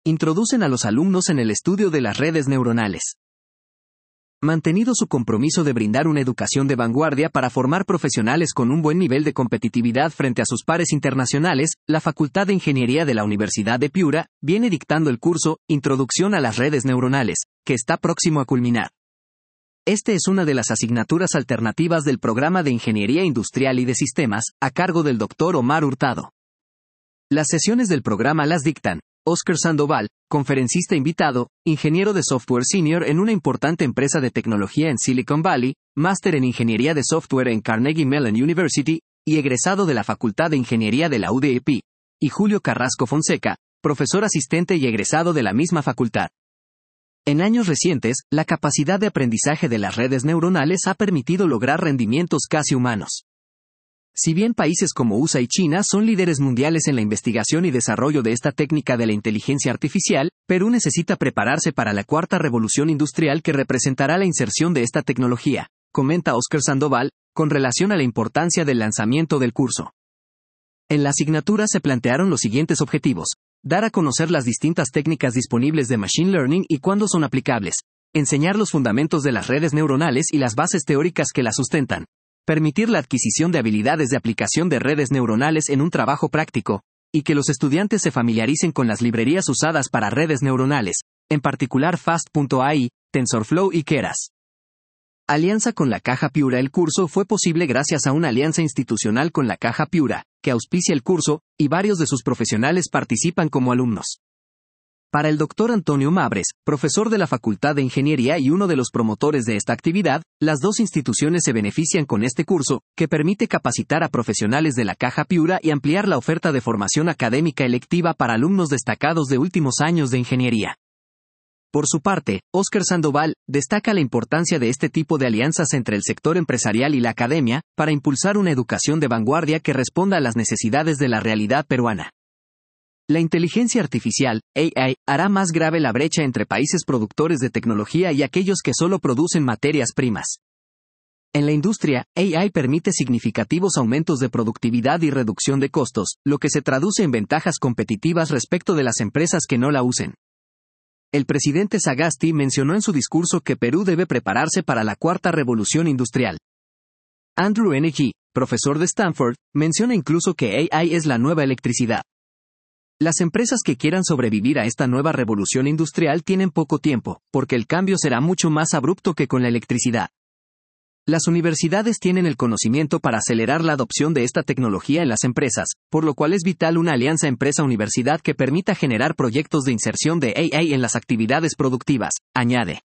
introducen a los alumnos en el estudio de las redes neuronales. Mantenido su compromiso de brindar una educación de vanguardia para formar profesionales con un buen nivel de competitividad frente a sus pares internacionales, la Facultad de Ingeniería de la Universidad de Piura viene dictando el curso Introducción a las redes neuronales, que está próximo a culminar. Este es una de las asignaturas alternativas del programa de Ingeniería Industrial y de Sistemas, a cargo del Dr. Omar Hurtado. Las sesiones del programa las dictan Óscar Sandoval, conferencista invitado, ingeniero de software senior en una importante empresa de tecnología en Silicon Valley, máster en Ingeniería de Software en Carnegie Mellon University, y egresado de la Facultad de Ingeniería de la UDEP, y Julio Carrasco Fonseca, profesor asistente y egresado de la misma facultad. En años recientes, la capacidad de aprendizaje de las redes neuronales ha permitido lograr rendimientos casi humanos. Si bien países como USA y China son líderes mundiales en la investigación y desarrollo de esta técnica de la inteligencia artificial, Perú necesita prepararse para la cuarta revolución industrial que representará la inserción de esta tecnología, comenta Óscar Sandoval, con relación a la importancia del lanzamiento del curso. En la asignatura se plantearon los siguientes objetivos: dar a conocer las distintas técnicas disponibles de Machine Learning y cuándo son aplicables, enseñar los fundamentos de las redes neuronales y las bases teóricas que las sustentan, permitir la adquisición de habilidades de aplicación de redes neuronales en un trabajo práctico, y que los estudiantes se familiaricen con las librerías usadas para redes neuronales, en particular Fast.ai, TensorFlow y Keras. Alianza con la Caja Piura. El curso fue posible gracias a una alianza institucional con la Caja Piura, que auspicia el curso, y varios de sus profesionales participan como alumnos. Para el Dr. Antonio Mabres, profesor de la Facultad de Ingeniería y uno de los promotores de esta actividad, las dos instituciones se benefician con este curso, que permite capacitar a profesionales de la Caja Piura y ampliar la oferta de formación académica electiva para alumnos destacados de últimos años de ingeniería. Por su parte, Óscar Sandoval destaca la importancia de este tipo de alianzas entre el sector empresarial y la academia, para impulsar una educación de vanguardia que responda a las necesidades de la realidad peruana. La inteligencia artificial, AI, hará más grave la brecha entre países productores de tecnología y aquellos que solo producen materias primas. En la industria, AI permite significativos aumentos de productividad y reducción de costos, lo que se traduce en ventajas competitivas respecto de las empresas que no la usen. El presidente Sagasti mencionó en su discurso que Perú debe prepararse para la cuarta revolución industrial. Andrew Ng, profesor de Stanford, menciona incluso que AI es la nueva electricidad. Las empresas que quieran sobrevivir a esta nueva revolución industrial tienen poco tiempo, porque el cambio será mucho más abrupto que con la electricidad. Las universidades tienen el conocimiento para acelerar la adopción de esta tecnología en las empresas, por lo cual es vital una alianza empresa-universidad que permita generar proyectos de inserción de AI en las actividades productivas, añade.